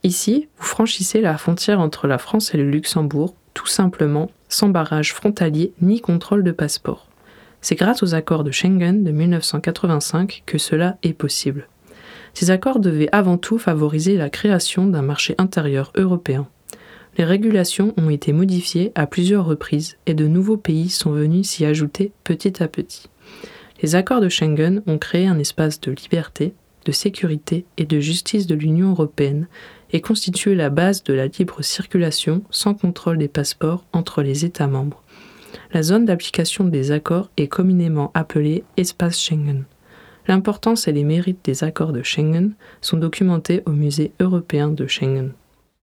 Ici, vous franchissez la frontière entre la France et le Luxembourg, tout simplement, sans barrage frontalier ni contrôle de passeport. C'est grâce aux accords de Schengen de 1985 que cela est possible. Ces accords devaient avant tout favoriser la création d'un marché intérieur européen. Les régulations ont été modifiées à plusieurs reprises et de nouveaux pays sont venus s'y ajouter petit à petit. Les accords de Schengen ont créé un espace de liberté, de sécurité et de justice de l'Union européenne et constitué la base de la libre circulation sans contrôle des passeports entre les États membres. La zone d'application des accords est communément appelée Espace Schengen. L'importance et les mérites des accords de Schengen sont documentés au Musée européen de Schengen.